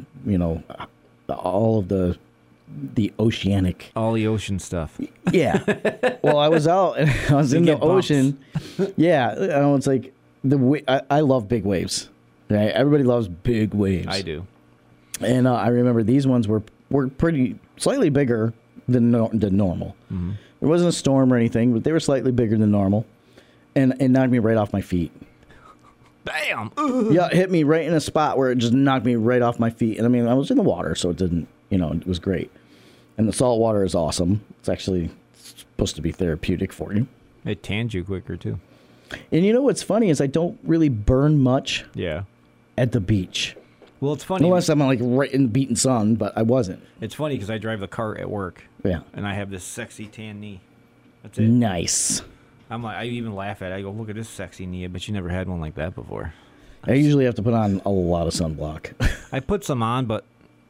all of the oceanic. All the ocean stuff. Yeah. Well, I was out and I was You in the get bumps. ocean. Yeah, I know it's like I love big waves. Right? Everybody loves big waves. I do. And I remember these ones were pretty slightly bigger than normal. Mm-hmm. There wasn't a storm or anything, but they were slightly bigger than normal, and it knocked me right off my feet. Bam. Yeah, it hit me right in a spot where it just knocked me right off my feet. And I mean, I was in the water, so it didn't, it was great. And the salt water is awesome. It's actually supposed to be therapeutic for you. It tans you quicker too. And you know what's funny is I don't really burn much Yeah. at the beach. Well, it's funny. Unless I'm like right in the beaten sun, but I wasn't. It's funny because I drive the cart at work, Yeah. and I have this sexy tan knee. That's it. Nice. I'm like, I even laugh at it. I go, look at this sexy knee. I bet you never had one like that before. I usually have to put on a lot of sunblock. I put some on, but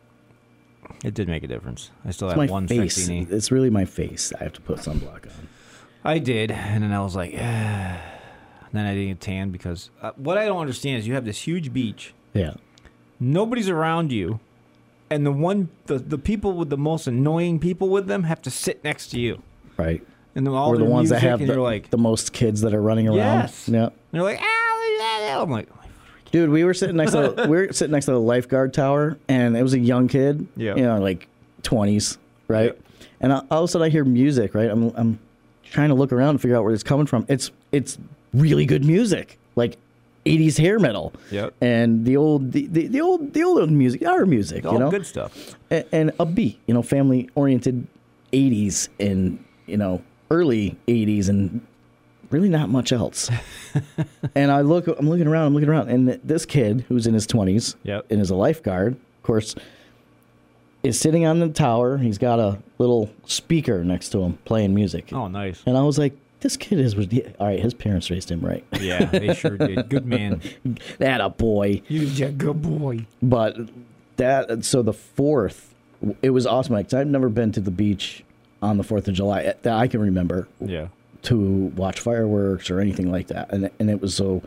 it did make a difference. I still It's have my one face. sexy knee. It's really my face. I have to put sunblock on. I did, and then I was like, then I didn't get tan because what I don't understand is you have this huge beach. Yeah. Nobody's around you, and the people with the most annoying people with them have to sit next to you. Right. And then all Or the their ones that music, have and you're like, the most kids that are running around. Yes. Yeah. and you're like, ah, I'm like, Dude, we were sitting next to the lifeguard tower, and it was a young kid. Yeah. Like 20s, right? Yep. And all of a sudden I hear music, right? I'm trying to look around and figure out where it's coming from. It's really good music, like 80s hair metal. Yep. And the old music, our music, all good stuff. and a beat, family oriented 80s and early 80s and really not much else. And I'm looking around, and this kid who's in his 20s, Yep. and is a lifeguard, of course, is sitting on the tower. He's got a little speaker next to him playing music. Oh, nice. And I was like, this kid is all right. His parents raised him right. Yeah, they sure did. Good man. That a boy. You're a good boy. But so the 4th, it was awesome. Like, I've never been to the beach on the 4th of July that I can remember. Yeah. to watch fireworks or anything like that. And it was so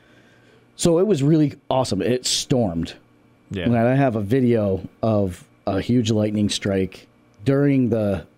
it was really awesome. It stormed. Yeah. And I have a video of a huge lightning strike during the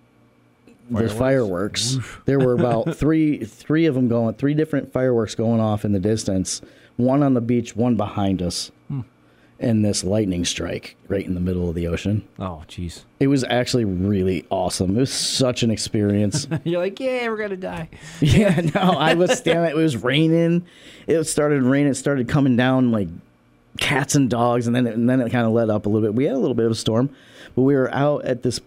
fireworks. There were about three of them going, 3 different fireworks going off in the distance. One on the beach, one behind us. And this lightning strike right in the middle of the ocean. Oh, jeez. It was actually really awesome. It was such an experience. You're like, yeah, we're going to die. Yeah, no, I was standing. It was raining. It started raining. It started coming down like cats and dogs, and then it kind of let up a little bit. We had a little bit of a storm, but we were out at this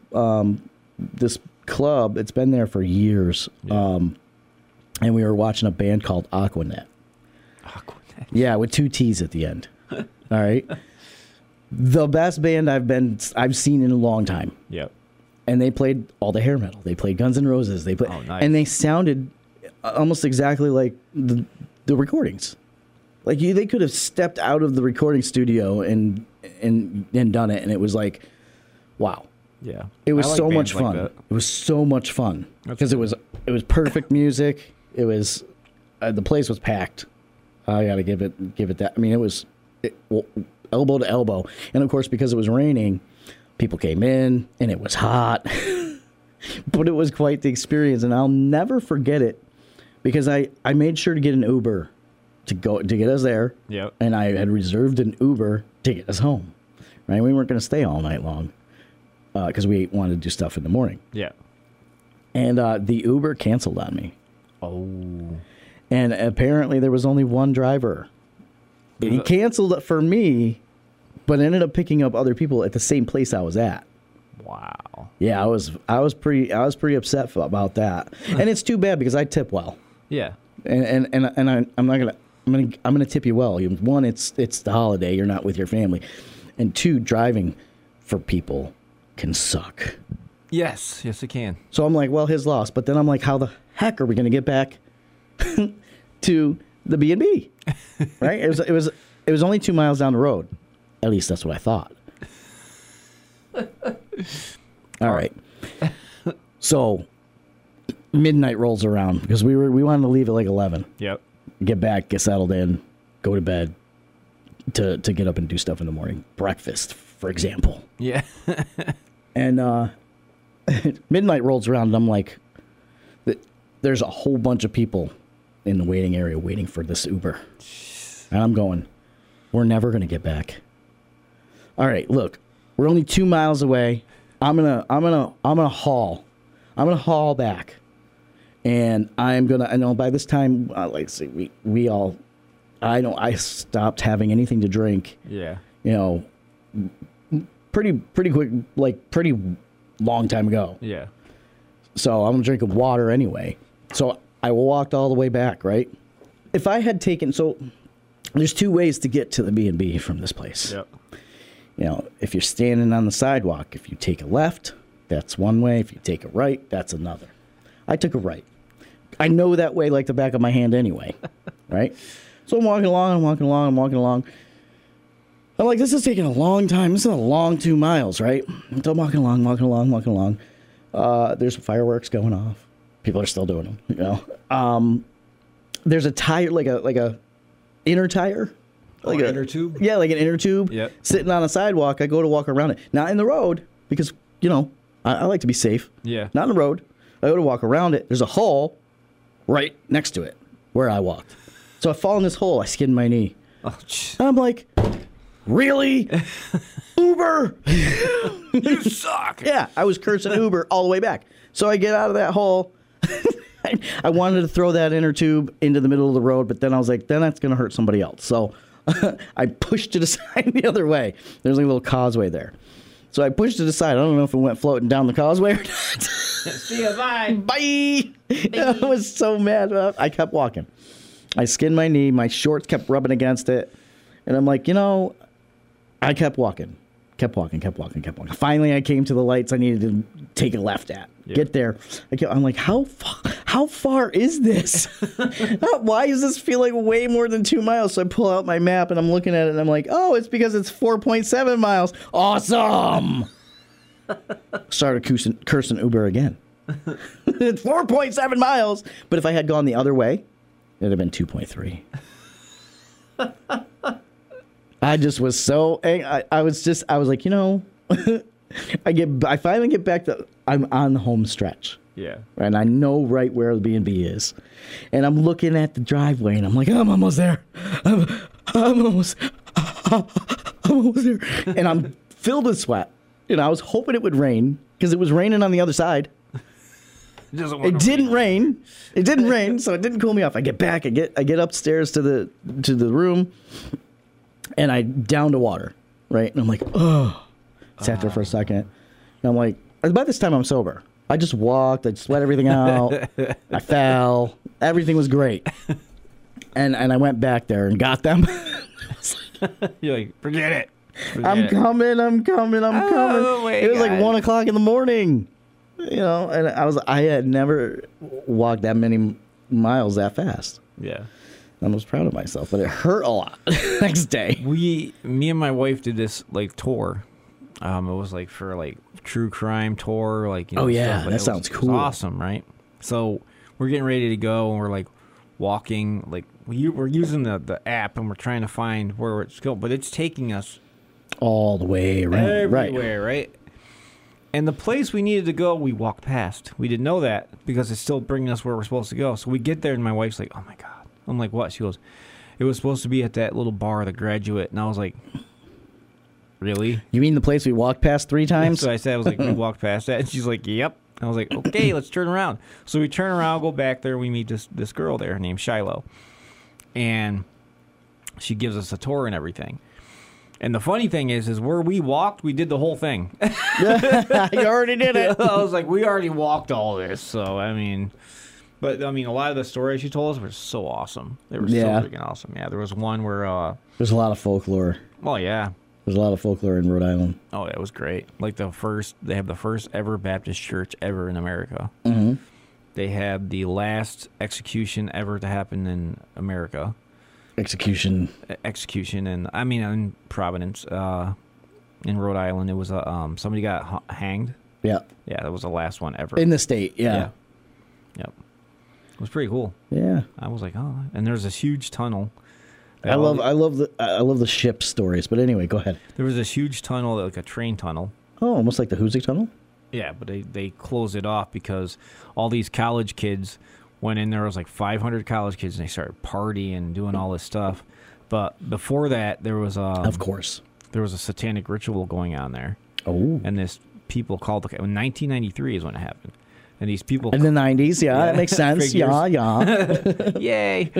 this club. It's been there for years, and we were watching a band called Aquanet. Aquanet. Yeah, with 2 T's at the end. All right. The best band I've seen in a long time. Yep. And they played all the hair metal. They played Guns N' Roses. They played, nice. and they sounded almost exactly like the recordings. Like they could have stepped out of the recording studio and done it, and it was like, wow. Yeah. It was I like so bands much like fun. that. It was so much fun because it was perfect music. It was the place was packed. I got to give it that. I mean, it was elbow to elbow, and of course because it was raining, people came in and it was hot. But it was quite the experience, and I'll never forget it because I made sure to get an Uber to get us there. Yep. And I had reserved an Uber to get us home. Right, we weren't going to stay all night long because we wanted to do stuff in the morning. Yeah. And the Uber canceled on me. Oh. And apparently there was only one driver. He canceled it for me, but ended up picking up other people at the same place I was at. Wow. Yeah, I was pretty upset about that. And it's too bad because I tip well. Yeah. And I'm gonna tip you well. One, it's the holiday, you're not with your family. And 2, driving for people can suck. Yes, it can. So I'm like, well, his loss. But then I'm like, how the heck are we going to get back to the B&B? Right? It was only 2 miles down the road. At least that's what I thought. All right. So midnight rolls around because we wanted to leave at like 11. Yep. Get back, get settled in, go to bed to get up and do stuff in the morning. Breakfast, for example. Yeah. And midnight rolls around, and I'm like, there's a whole bunch of people in the waiting area waiting for this Uber. And I'm going, we're never going to get back. All right, look, we're only 2 miles away. I'm gonna haul. I'm gonna haul back, and I know by this time, like say we all, I stopped having anything to drink. Yeah. You know, pretty quick, like pretty long time ago. Yeah. So I'm drinking water anyway. So I walked all the way back, right? If I had taken, so there's 2 ways to get to the B&B from this place. Yep. You know, if you're standing on the sidewalk, if you take a left, that's one way. If you take a right, that's another. I took a right. I know that way like the back of my hand anyway, right? So I'm walking along. I'm like, this is taking a long time. This is a long 2 miles, right? So I'm walking along. There's fireworks going off. People are still doing them, you know. There's a tire, like a inner tire. Like an inner tube? Yeah, like an inner tube. Yep. Sitting on a sidewalk. I go to walk around it. Not in the road, because, you know, I like to be safe. Yeah. Not in the road. I go to walk around it. There's a hole right next to it where I walked. So I fall in this hole. I skin my knee. Oh, jeez. And I'm like, really? Uber? You suck. Yeah, I was cursing Uber all the way back. So I get out of that hole. I wanted to throw that inner tube into the middle of the road, but then I was like, then that's going to hurt somebody else. So I pushed it aside the other way. There's like a little causeway there. So I pushed it aside. I don't know if it went floating down the causeway or not. See you, bye. Bye. I was so mad. I kept walking. I skinned my knee. My shorts kept rubbing against it. And I'm like, you know, I kept walking. Finally, I came to the lights I needed to take a left at. Yeah. Get there. I'm like, how far is this? Why does this feel like way more than 2 miles? So I pull out my map and I'm looking at it and I'm like, oh, it's because it's 4.7 miles. Awesome. Started cursing Uber again. It's 4.7 miles. But if I had gone the other way, it'd have been 2.3. I just was so angry. I was like, I finally get back to, I'm on the home stretch. Yeah. And I know right where the B&B is. And I'm looking at the driveway and I'm like, I'm almost there. I'm almost there. And I'm filled with sweat. And I was hoping it would rain because it was raining on the other side. It didn't rain. It didn't rain, so it didn't cool me off. I get back. I get upstairs to the room, and I down to water, right? And I'm like, oh. Sat there for a second. And I'm like, by this time I'm sober. I just walked. I sweat everything out. I fell. Everything was great. And I went back there and got them. You're like, forget it. I'm coming. Wait, It was like guys. 1 o'clock in the morning. And I had never walked that many miles that fast. Yeah. I was proud of myself, but it hurt a lot next day. Me and my wife did this like tour. It was like for like true crime tour, like Oh, yeah, stuff, but that it was- sounds it was cool. awesome, right? So we're getting ready to go, and we're like walking, like we're using the app, and we're trying to find where it's going, but it's taking us All the way around. Right. everywhere, right? And the place we needed to go, we walked past. We didn't know that because it's still bringing us where we're supposed to go. So we get there, and my wife's like, "Oh my god!" I'm like, "What?" She goes, "It was supposed to be at that little bar, the Graduate." And I was like, "Really?" You mean the place we walked past 3 times? So I said, "I was like, we walked past that," and she's like, "Yep." I was like, "Okay, let's turn around." So we turn around, go back there. We meet this girl there named Shiloh, and she gives us a tour and everything. And the funny thing is where we walked, we did the whole thing. You already did it. I was like, we already walked all this. So, a lot of the stories she told us were so awesome. They were Yeah. so freaking awesome. Yeah, there was one where, There's a lot of folklore. oh, yeah. There's a lot of folklore in Rhode Island. Oh, that was great. Like they have the first ever Baptist church ever in America. Mm-hmm. They had the last execution ever to happen in America. Execution. Execution, and in Providence, in Rhode Island, it was somebody got hanged. Yeah. Yeah, that was the last one ever. In the state. Yeah. Yep. It was pretty cool. Yeah. I was like, oh, and there's this huge tunnel. I love the ship stories. But anyway, go ahead. There was this huge tunnel, like a train tunnel. Oh, almost like the Hoosick Tunnel? Yeah, but they closed it off because all these college kids went in there. It was like 500 college kids, and they started partying and doing all this stuff. But before that, there was Of course. there was a satanic ritual going on there, Oh. and this people called in 1993 is when it happened, and these people In the 90s, yeah, that makes sense. Figures. Yeah. yay,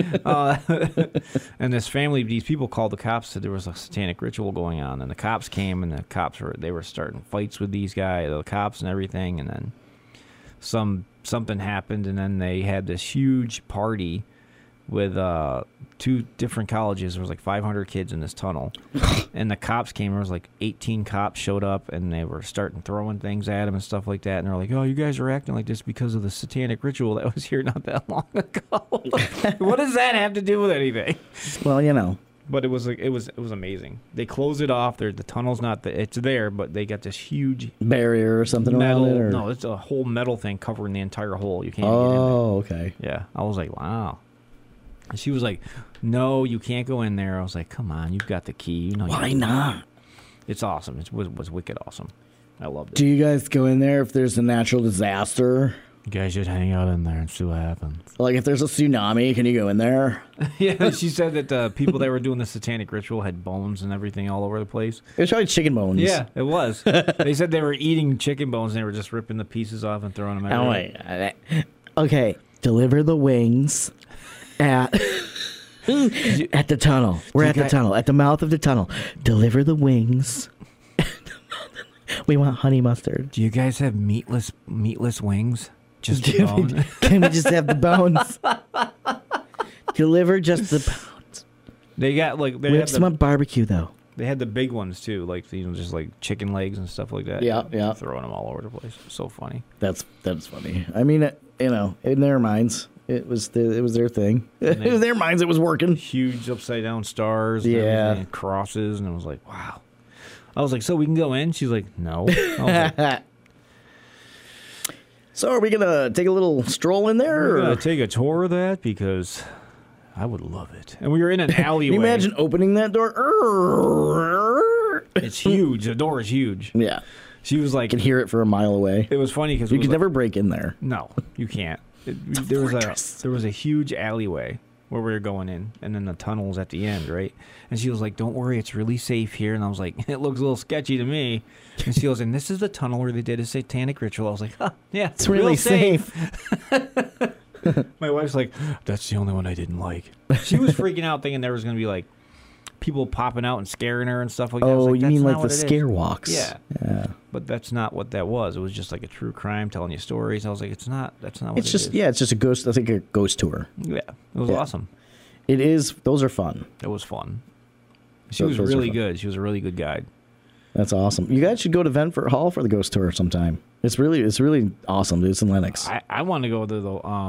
and these people called the cops, said there was a satanic ritual going on, and the cops came, and the cops were starting fights with these guys, the cops and everything, and then something happened, and then they had this huge party with 2 different colleges. There was like 500 kids in this tunnel, and the cops came. There was like 18 cops showed up, and they were starting throwing things at them and stuff like that. And they're like, "Oh, you guys are acting like this because of the satanic ritual that was here not that long ago." What does that have to do with anything? Well, you know. But it was amazing. They closed it off. The tunnel's it's there, but they got this huge Barrier or something metal. around it? Or? No, it's a whole metal thing covering the entire hole. You can't get in Oh, okay. there. Yeah, I was like, wow. And she was like, "No, you can't go in there." I was like, "Come on, you've got the key. You know, Why not? It's awesome. It was wicked awesome. I loved it. Do you guys go in there if there's a natural disaster? You guys should hang out in there and see what happens." Like if there's a tsunami, can you go in there? Yeah, she said that the people that were doing the satanic ritual had bones and everything all over the place. It was probably chicken bones. Yeah, it was. They said they were eating chicken bones and they were just ripping the pieces off and throwing them Oh, everywhere. wait. Okay, deliver the wings at the tunnel. We're at the tunnel, at the mouth of the tunnel. Deliver the wings. We want honey mustard. Do you guys have meatless wings? Just the bone? Can we just have the bones? Deliver just the bones. They got like We have some on barbecue though. they had the big ones too, like just like chicken legs and stuff like that. Yeah, yeah. Throwing them all over the place. So funny. That's funny. I mean, in their minds, it was their thing. In their minds, it was working. Huge upside down stars. And Yeah. everything, and crosses, and I was like, wow. I was like, so we can go in? She's like, no. I was like, So are we going to take a little stroll in there? We're Or? going to take a tour of that because I would love it. And we were in an alleyway. Can you imagine opening that door? It's huge. The door is huge. Yeah. She was like, You can hear it for a mile away. it was funny because You could never break in there. No, you can't. There was a huge alleyway where we were going in, and then the tunnels at the end, right? And she was like, "Don't worry, it's really safe here." And I was like, "It looks a little sketchy to me." And she goes, "And this is the tunnel where they did a satanic ritual." I was like, "Huh, yeah, It's really real safe. My wife's like, "That's the only one I didn't like." She was freaking out, thinking there was going to be like people popping out and scaring her and stuff like that. I was Oh, like, you "That's mean not like what the it is." scare walks? Yeah. Yeah. But that's not what that was. It was just like a true crime telling you stories. I was like, "It's not. That's not what It's it just is." yeah, it's just a ghost. I think a ghost tour. Yeah, it was Yeah. awesome. It is. Those are fun. It was fun. She Those- was those are really fun. good. She was a really good guide. That's awesome. You guys should go to Ventford Hall for the ghost tour sometime. It's really awesome. It's in Lennox. I want to go to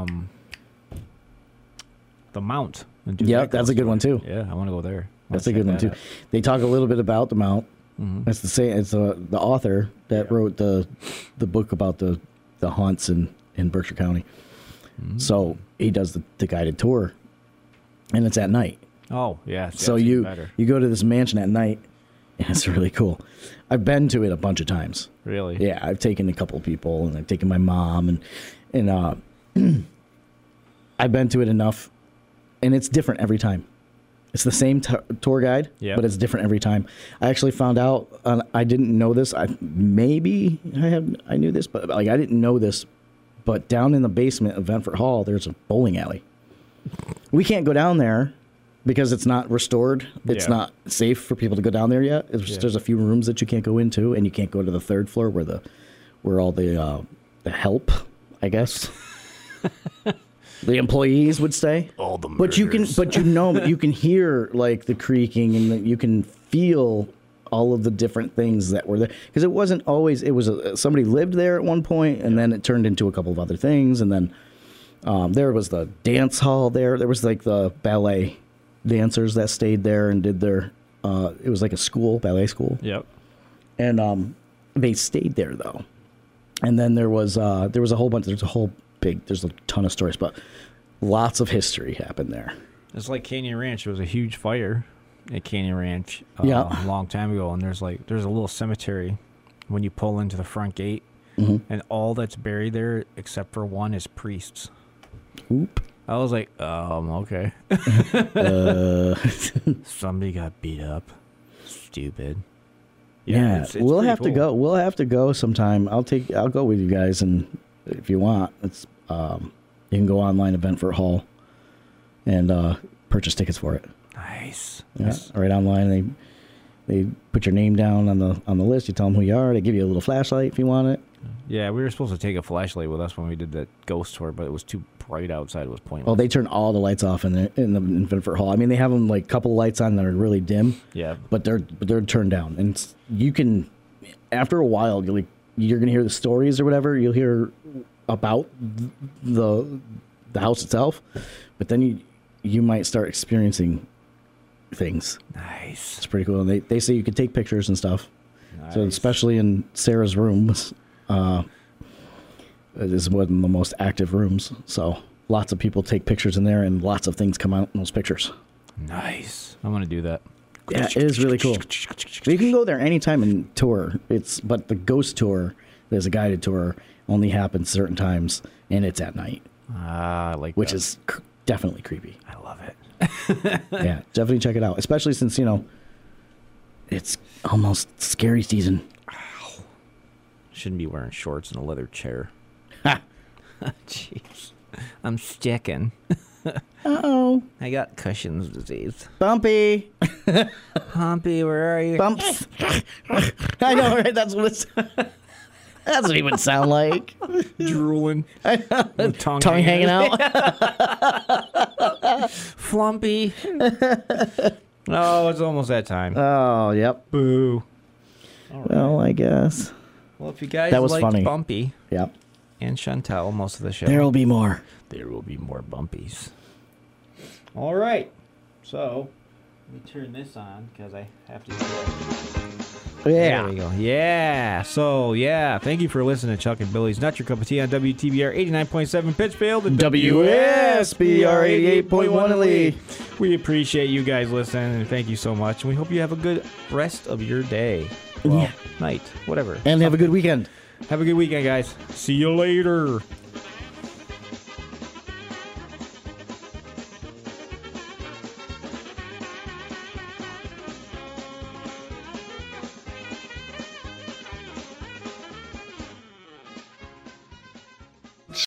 the Mount. And do Yeah, that that's a ghost good tour. one too. Yeah, I want to go there. That's a good one too. They talk a little bit about the Mount. Mm-hmm. It's the same. It's the author that wrote the book about the haunts in Berkshire County. Mm-hmm. So he does the guided tour, and it's at night. Oh, yeah. So that's even you better. go to this mansion at night, and it's really cool. I've been to it a bunch of times. Really? Yeah, I've taken a couple of people, and I've taken my mom, and I've been to it enough, and it's different every time. It's the same tour guide, Yeah. but it's different every time. I actually found out, I didn't know this. I knew this, but like I didn't know this. But down in the basement of Ventford Hall, there's a bowling alley. We can't go down there because it's not restored. It's Yeah. not safe for people to go down there yet. There's a few rooms that you can't go into, and you can't go to the third floor where all the help, I guess, the employees would stay. All the But you can hear like the creaking, and you can feel all of the different things that were there, because it wasn't always. It was somebody lived there at one point, and then it turned into a couple of other things, and then there was the dance hall there. There was like the ballet dancers that stayed there and did their. It was like a ballet school. Yep. And they stayed there though. And then there was a whole bunch. There's a ton of stories, but lots of history happened there. It's like Canyon Ranch. There was a huge fire at Canyon Ranch Yeah. a long time ago, and there's a little cemetery when you pull into the front gate, and all that's buried there except for one is priests. Oop. I was like, okay. Somebody got beat up. Stupid. Yeah, it's we'll pretty have to cool. go. We'll have to go sometime. I'll go with you guys, and if you want, it's you can go online to Ventford Hall and purchase tickets for it. Nice. Yeah, right online. They put your name down on the list. You tell them who you are. They give you a little flashlight if you want it. Yeah, we were supposed to take a flashlight with us when we did that ghost tour, but it was too bright outside. It was pointless. Well, they turn all the lights off in Ventford Hall. I mean, they have them like a couple of lights on that are really dim. Yeah. But they're turned down, and you can, after a while, you're gonna hear the stories or whatever. You'll hear about the house itself, but then you might start experiencing things. Nice. It's pretty cool. And they say you can take pictures and stuff. Nice. So especially in Sarah's room, it is one of the most active rooms. So lots of people take pictures in there, and lots of things come out in those pictures. Nice. I want to do that. Yeah, it is really cool. You can go there anytime and tour. But the ghost tour, there's a guided tour, only happens certain times, and it's at night, I like which that. is definitely creepy. I love it. Yeah, definitely check it out, especially since it's almost scary season. Shouldn't be wearing shorts and a leather chair. Ha! Jeez. I'm sticking. Uh-oh. I got Cushing's disease. Bumpy. Humpy, where are you? Bumps. I know, right? That's what it would sound like. Drooling. With tongue Hanging out. Flumpy. Oh, it's almost that time. Oh, yep. Boo. Well, I guess. Well, if you guys That was liked funny. Bumpy Yep. and Chantel most of the show, There'll be more. there will be more Bumpies. All right. So, let me turn this on because I have to do that. There we go. Yeah. So, yeah. Thank you for listening to Chuck and Billy's Not Your Cup of Tea on WTBR 89.7 Pittsfield and WSBR 88.1 Lee. We appreciate you guys listening, and thank you so much. And we hope you have a good rest of your day. Well, night, whatever. And have a good weekend. Have a good weekend, guys. See you later.